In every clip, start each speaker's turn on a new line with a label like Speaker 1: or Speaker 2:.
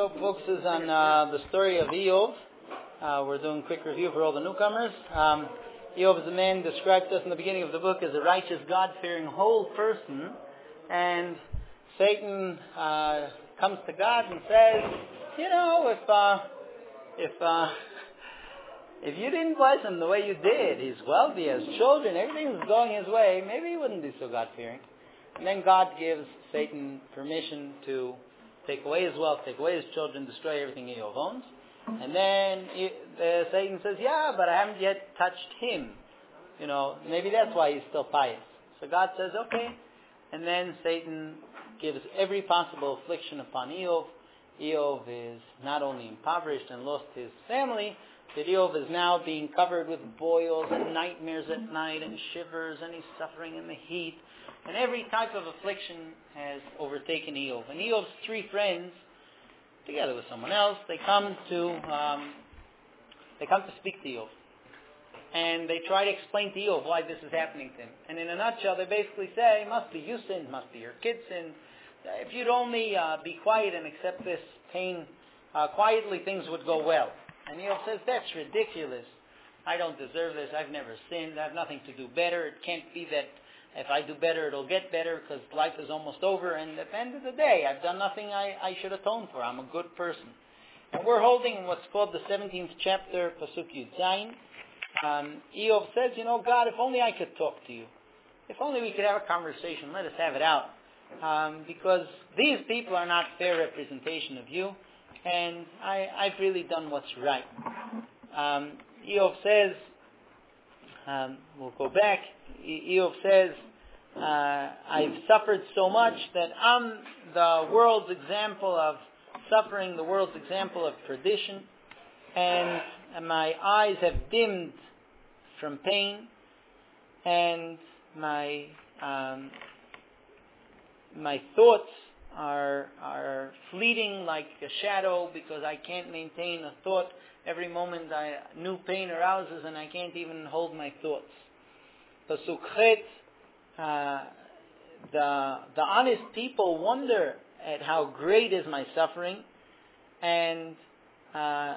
Speaker 1: show focuses on the story of Eov. We're doing a quick review for all the newcomers. Eov is a man described to us in the beginning of the book as a righteous, God-fearing, whole person. And Satan comes to God and says, if you didn't bless him the way you did, he's wealthy, he has children, everything's going his way, maybe he wouldn't be so God-fearing. And then God gives Satan permission to take away his wealth, take away his children, destroy everything Eov owns. And then Satan says, but I haven't yet touched him. Maybe that's why he's still pious. So God says, okay. And then Satan gives every possible affliction upon Eov. Eov is not only impoverished and lost his family, but Eov is now being covered with boils and nightmares at night and shivers, and he's suffering in the heat. And every type of affliction has overtaken Eov. And Eov's three friends, together with someone else, they come to speak to Eov. And they try to explain to Eov why this is happening to him. And in a nutshell, they basically say, must be you sinned, must be your kids sinned. If you'd only be quiet and accept this pain quietly, things would go well. And Eov says, that's ridiculous. I don't deserve this. I've never sinned. I have nothing to do better. It can't be that if I do better, it'll get better because life is almost over. And at the end of the day, I've done nothing I should atone for. I'm a good person. And we're holding what's called the 17th chapter, Pasuk Yud Zayin. Eov says, God, if only I could talk to you. If only we could have a conversation. Let us have it out. Because these people are not fair representation of you. And I've really done what's right. Eov says, we'll go back. Eov says, I've suffered so much that I'm the world's example of suffering, the world's example of perdition, and my eyes have dimmed from pain, and my thoughts are fleeting like a shadow because I can't maintain a thought. Every moment new pain arouses and I can't even hold my thoughts. Pasuk Chet, the honest people wonder at how great is my suffering, and a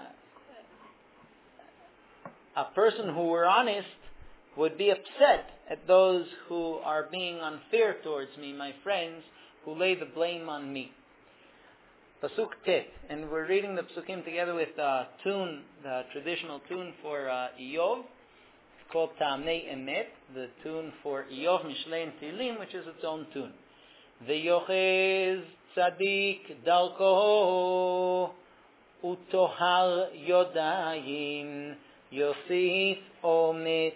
Speaker 1: person who were honest would be upset at those who are being unfair towards me, my friends, who lay the blame on me. Pasuk Tet, and we're reading the Pasukim together with the tune, the traditional tune for Eov. It's called Ta'amnei Emet, the tune for Eov, Mishlei and Tehillim, which is its own tune. Ve'yochez tzadik darko utohar yodayim yosif ometz.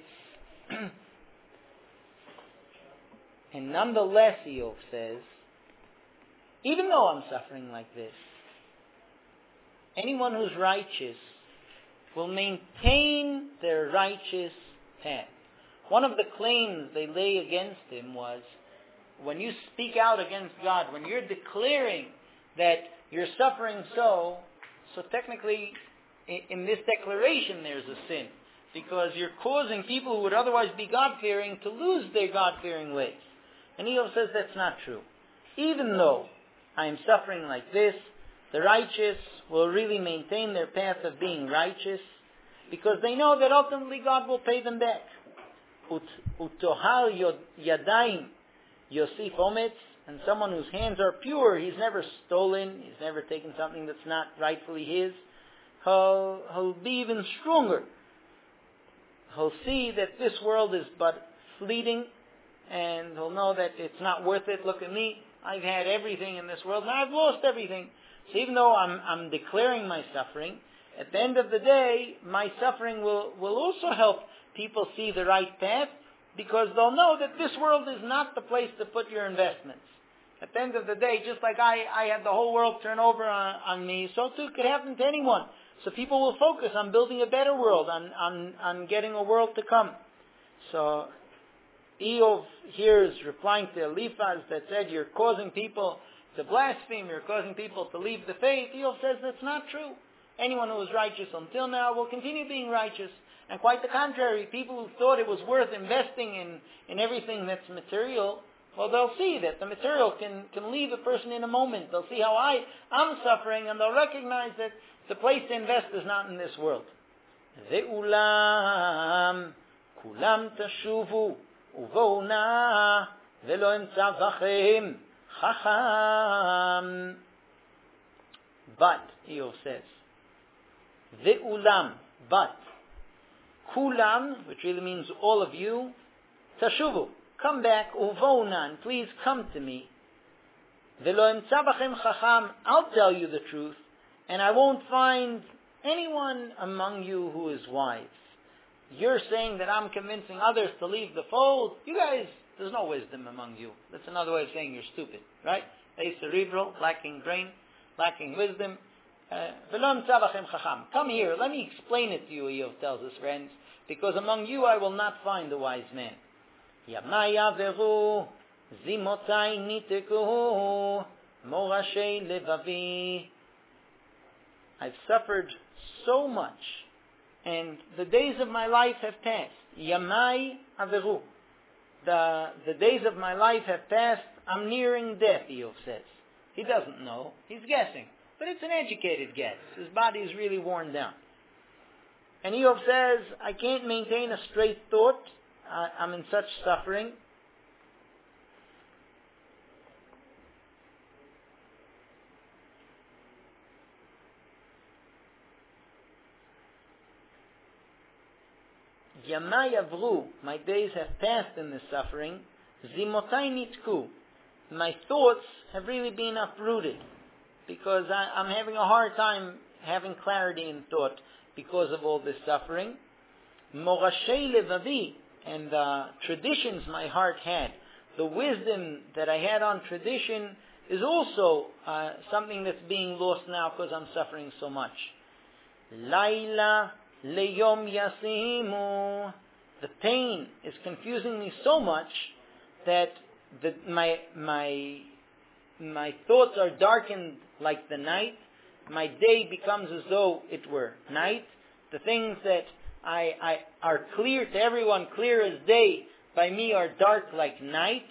Speaker 1: And nonetheless, Eov says, even though I'm suffering like this, anyone who's righteous will maintain their righteous path. One of the claims they lay against him was, when you speak out against God, when you're declaring that you're suffering so technically in this declaration there's a sin, because you're causing people who would otherwise be God-fearing to lose their God-fearing ways. And Eov says that's not true. Even though I am suffering like this, the righteous will really maintain their path of being righteous because they know that ultimately God will pay them back. Utohar yadayim yosif ometz, and someone whose hands are pure, he's never stolen, he's never taken something that's not rightfully his, he'll be even stronger. He'll see that this world is but fleeting, and he'll know that it's not worth it. Look at me. I've had everything in this world, and I've lost everything. So even though I'm declaring my suffering, at the end of the day, my suffering will also help people see the right path, because they'll know that this world is not the place to put your investments. At the end of the day, just like I had the whole world turn over on me, so too could happen to anyone. So people will focus on building a better world, on getting a world to come. So Eov here is replying to Eliphaz that said, you're causing people to blaspheme, you're causing people to leave the faith. Eov says that's not true. Anyone who was righteous until now will continue being righteous. And quite the contrary, people who thought it was worth investing in everything that's material Well, they'll see that the material can leave a person in a moment. They'll see how I'm suffering, and they'll recognize that the place to invest is not in this world. Ve'ulam kulam tashuvu uvou na ve'lo emtza vachem chacham. But, Eov says, ve'ulam, but, kulam, which really means all of you, tashuvu, come back, uvonan, please come to me. Ve'lo emtza vachem chacham, I'll tell you the truth, and I won't find anyone among you who is wise. You're saying that I'm convincing others to leave the fold. You guys, there's no wisdom among you. That's another way of saying you're stupid, right? Cerebral, lacking brain, lacking wisdom. Come here, let me explain it to you, Eov tells his friends, because among you I will not find a wise man. Yamaya veru zimotai niteku morashei levavi. I've suffered so much, and the days of my life have passed. Yamai averu. The days of my life have passed. I'm nearing death, Eov says. He doesn't know. He's guessing. But it's an educated guess. His body is really worn down. And Eov says, I can't maintain a straight thought. I'm in such suffering. Yamai avru, my days have passed in this suffering. Zimotai nitku, my thoughts have really been uprooted because I'm having a hard time having clarity in thought because of all this suffering. Morashei levavi, and the traditions my heart had, the wisdom that I had on tradition is also something that's being lost now because I'm suffering so much. Laila leyom yasimu. The pain is confusing me so much that my thoughts are darkened like the night. My day becomes as though it were night. The things that are clear to everyone, clear as day, by me are dark like night.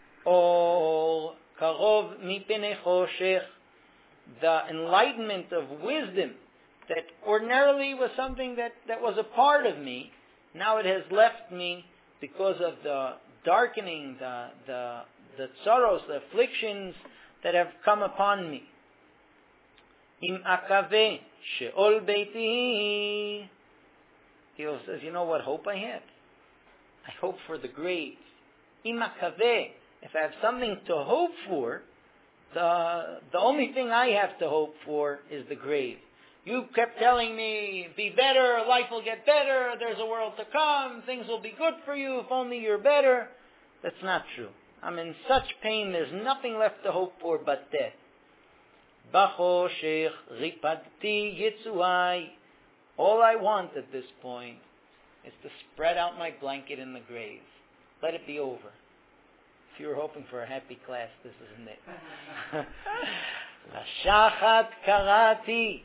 Speaker 1: Or karov mipnei choshech. The enlightenment of wisdom that ordinarily was something that was a part of me, now it has left me because of the darkening, the sorrows, the afflictions that have come upon me. Im akave she'ol beiti. He says, you know what hope I have? I hope for the grave. Im akave. If I have something to hope for, the only thing I have to hope for is the grave. You kept telling me, be better, life will get better, there's a world to come, things will be good for you, if only you're better. That's not true. I'm in such pain, there's nothing left to hope for but death. Bachoshech ripadti yitzuai. All I want at this point is to spread out my blanket in the grave. Let it be over. If you were hoping for a happy class, this isn't it. Lashachat karati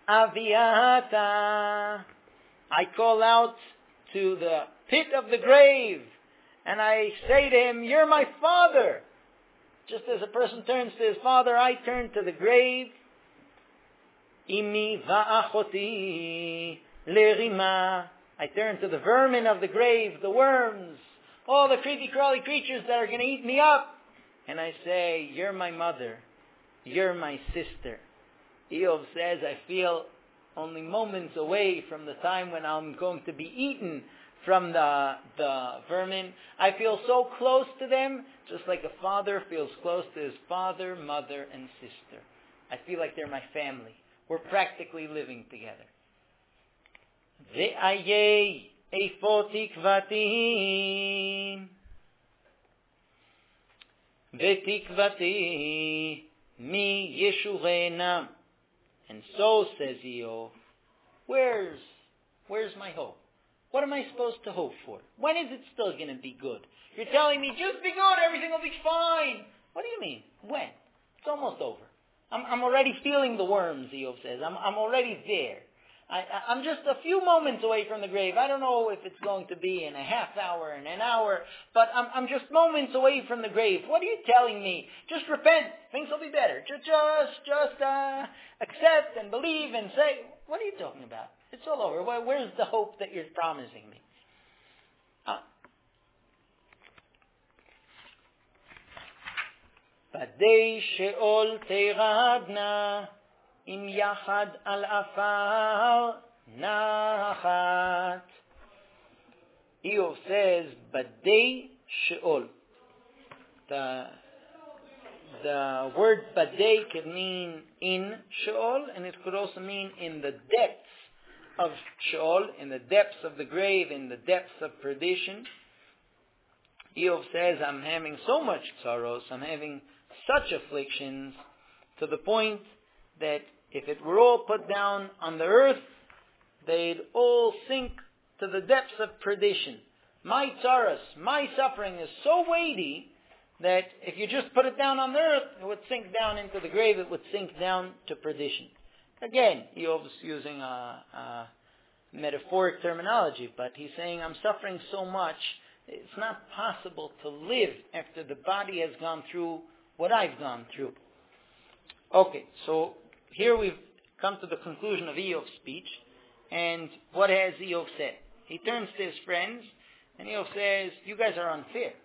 Speaker 1: aviata. I call out to the pit of the grave and I say to him, you're my father. Just as a person turns to his father, I turn to the grave. Imi va'achoti lerima. I turn to the vermin of the grave, the worms, all the creepy crawly creatures that are going to eat me up. And I say, you're my mother. You're my sister. Eov says, I feel only moments away from the time when I'm going to be eaten from the vermin. I feel so close to them, just like a father feels close to his father, mother, and sister. I feel like they're my family. We're practically living together. Ve'ayei eifo tikvati ve'tikvati mi yeshurena. And so, says Eov, where's my hope? What am I supposed to hope for? When is it still going to be good? You're telling me, just be good, everything will be fine. What do you mean? When? It's almost over. I'm already feeling the worms, Eov says. I'm already there. I'm just a few moments away from the grave. I don't know if it's going to be in a half hour, in an hour, but I'm just moments away from the grave. What are you telling me? Just repent. Things will be better. Just accept and believe and say, what are you talking about? It's all over. Where's the hope that you're promising me? Badei sheol teiradna im yachad al afar nachat. Eov says, Badei sheol. The word Badei could mean in Sheol, and it could also mean in the depths of Sheol, in the depths of the grave, in the depths of perdition. Eov says, I'm having so much sorrows, I'm having such afflictions, to the point that if it were all put down on the earth, they'd all sink to the depths of perdition. My tsaros, my suffering is so weighty that if you just put it down on the earth, it would sink down into the grave, it would sink down to perdition. Again, Eov's using a metaphoric terminology, but he's saying, I'm suffering so much, it's not possible to live after the body has gone through what I've gone through. Okay, so here we've come to the conclusion of Eov's speech, and what has Eov said? He turns to his friends, and Eov says, you guys are unfair.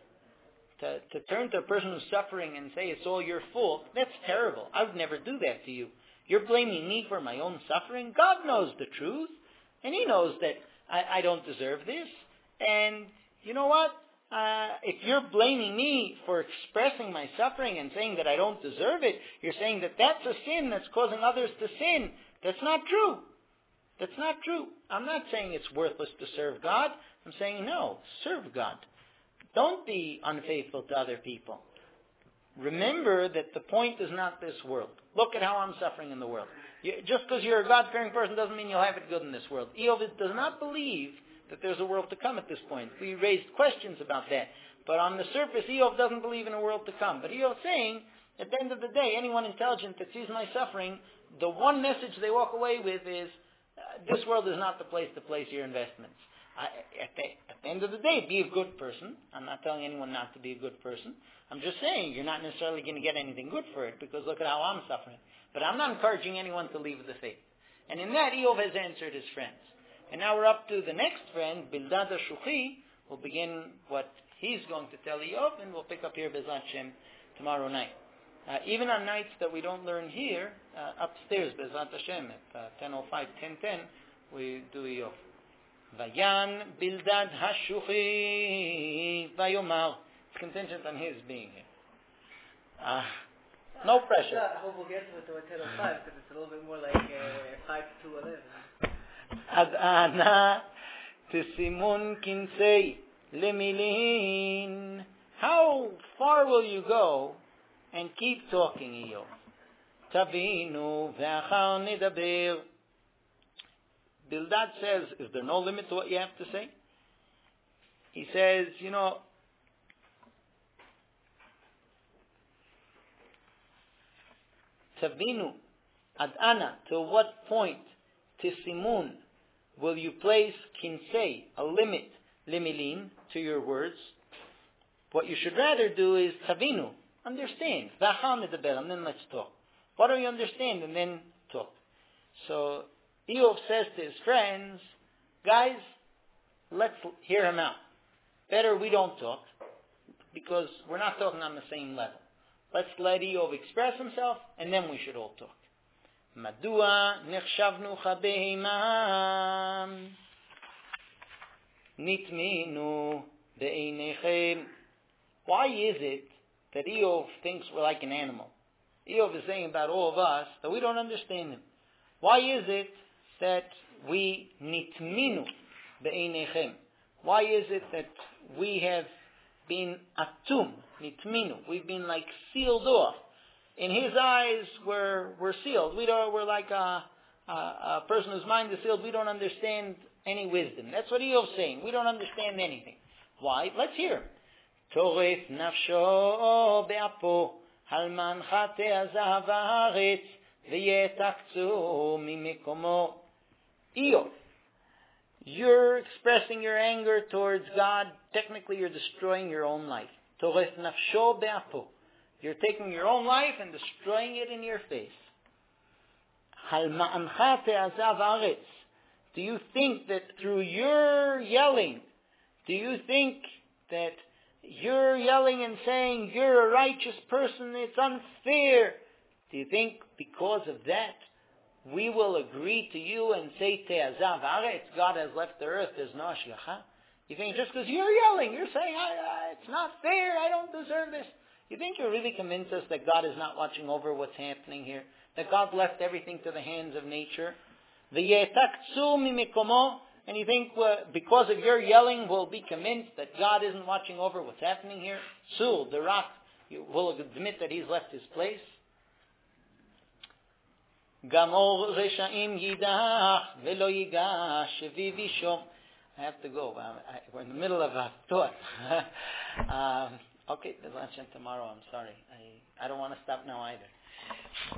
Speaker 1: To turn to a person who's suffering and say it's all your fault, that's terrible. I would never do that to you. You're blaming me for my own suffering? God knows the truth, and He knows that I don't deserve this. And you know what? If you're blaming me for expressing my suffering and saying that I don't deserve it, you're saying that that's a sin that's causing others to sin. That's not true. That's not true. I'm not saying it's worthless to serve God. I'm saying no, serve God. Don't be unfaithful to other people. Remember that the point is not this world. Look at how I'm suffering in the world. Just because you're a God-fearing person doesn't mean you'll have it good in this world. Eov does not believe that there's a world to come at this point. We raised questions about that. But on the surface, Eov doesn't believe in a world to come. But Eov's saying, at the end of the day, anyone intelligent that sees my suffering, the one message they walk away with is, this world is not the place to place your investments. At the end of the day, be a good person. I'm not telling anyone not to be a good person. I'm just saying you're not necessarily going to get anything good for it, because look at how I'm suffering. But I'm not encouraging anyone to leave the faith. And in that, Eov has answered his friends. And now we're up to the next friend, Bildad HaShuchi. We'll begin what he's going to tell Eov, and we'll pick up here Bezat Shem tomorrow night. Even on nights that we don't learn here, upstairs, Bezat Hashem, at 10:05, 10:10, we do Eov. Vayan Bildad HaShuchi Vayomar. It's contingent on his being here. No pressure.
Speaker 2: I hope we'll get to it to 10:05, because it's a little bit more like 5 to 11.
Speaker 1: Ad ana tesimun kinsei lemilin. How far will you go and keep talking, Eov? Tavinu ve'achar nidaber. Bildad says, is there no limit to what you have to say? He says, Tavinu, ad ana, to what point, tisimun, will you place kinsei, a limit, limilin, to your words? What you should rather do is tavinu, understand, v'achar nidaber, and then let's talk. What do you understand? And then talk. So, Eov says to his friends, guys, let's hear him out. Better we don't talk, because we're not talking on the same level. Let's let Eov express himself, and then we should all talk. Madua nechshavnu chabehimam nitminu be'einechem. Why is it that Eov thinks we're like an animal? Eov is saying about all of us that we don't understand him. Why is it that we nitminu be'einechem? Why is it that we have been atum, nitminu? We've been like sealed off. In his eyes, we're sealed. We're like a person whose mind is sealed. We don't understand any wisdom. That's what Eov's saying. We don't understand anything. Why? Let's hear him. Toref nafsho be'apo halman chate azav haaretz v'yetakzu mimikomo. Eov, you're expressing your anger towards God. Technically, you're destroying your own life. Toref nafsho be'apo. You're taking your own life and destroying it in your face. Hal ma'amcha te'azav aretz. Do you think that through your yelling, do you think that you're yelling and saying you're a righteous person, it's unfair? Do you think because of that we will agree to you and say te'azav aretz, God has left the earth, there's no ashgacha? You think just because you're yelling, you're saying it's not fair, I don't deserve this. You think you're really convinced us that God is not watching over what's happening here? That God left everything to the hands of nature? And you think because of your yelling we'll be convinced that God isn't watching over what's happening here? Sul, the rock, you will admit that he's left his place? I have to go. We're in the middle of a thought. Okay, the luncheon tomorrow. I'm sorry. I don't want to stop now either.